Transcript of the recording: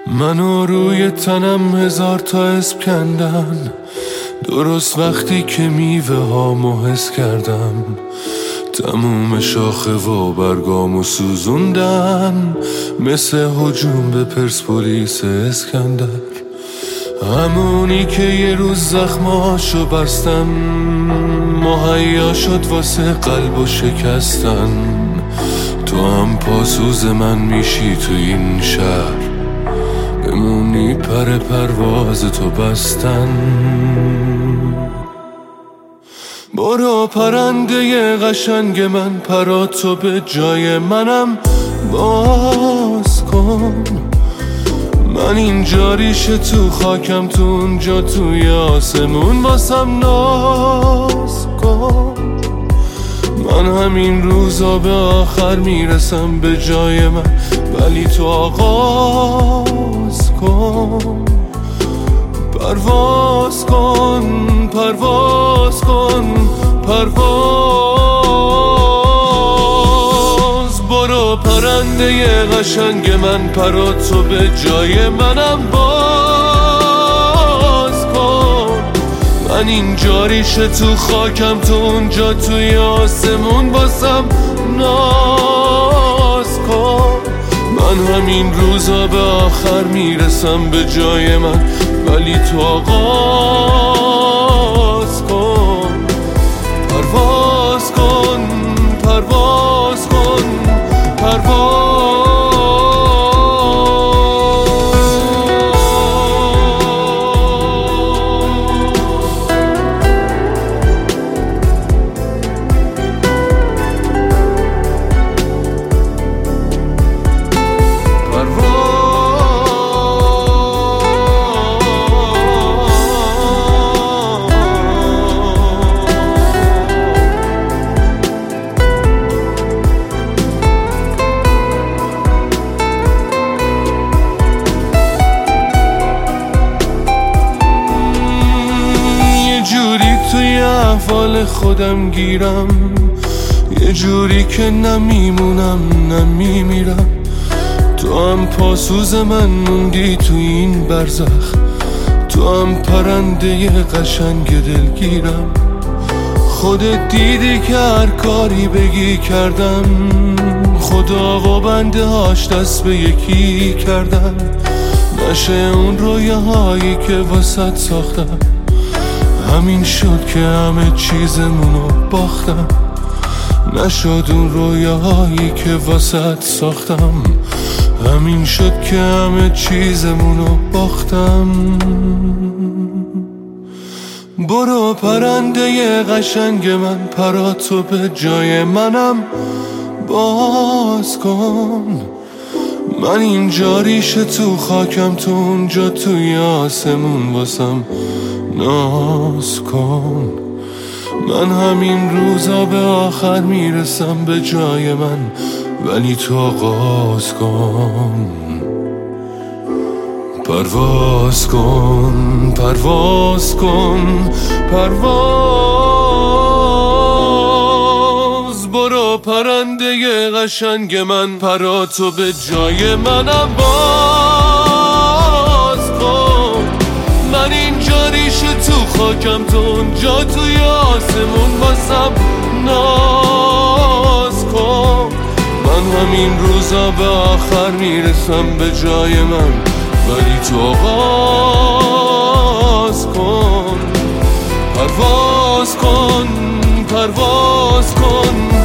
منو روی تنم هزار تا اسم کندن، درست وقتی که میوه هامو حس کردم. تموم شاخه و برگامو سوزوندن، مثل هجوم به پرسپولیس اسکندر. همونی که یه روز زخماشو بستم، مهیا شد واسه قلبو شکستن. تو هم پاسوز من میشی تو این شهر، بمونی پر پرواز تو بستن. برو پرنده قشنگ من، پراتو به جای منم باز کن. من اینجا ریشه تو خاکم، تو اونجا توی آسمون واسم ناز کن. من همین روزا به آخر میرسم به جای من، ولی تو آغاز کن. پرواز کن، پرواز کن، پرواز. برو پرنده قشنگ من، پراتو به جای منم باز کن. من اینجا ریشه تو خاکم، تو اونجا توی آسمون واسم ناز کن. من همین روزا به آخر میرسم به جای من، ولی تو آغاز کن. پرواز کن، پرواز کن، پرواز. توی احوال خودم گیرم، یه جوری که نمیمونم نمیمیرم. تو هم پاسوز من موندی تو این برزخ، تو هم پرنده قشنگ دلگیرم. خودت دیدی که هر کاری بگی کردم، خدا و بنده هاش دست به یکی کردن. نشه اون رویاهایی که واسط ساختم، همین شد که همه چیزمونو باختم. نشد اون رویاهایی که واسط ساختم، همین شد که همه چیزمونو باختم. برو پرنده قشنگ من، پراتو به جای منم باز کن. من اینجا ریشه تو خاکم، تو اونجا توی آسمون واسم ناز کن. من همین روزا به آخر میرسم به جای من، ولی تو آغاز کن. پرواز کن، پرواز کن، پرواز. برو پرنده قشنگ من، پراتو به جای منم باز کن. من اینجا ریشه تو خاکم، تو اونجا توی آسمون واسم ناز کن. من همین روزا به آخر میرسم به جای من، ولی تو آغاز کن. پرواز کن، پرواز کن،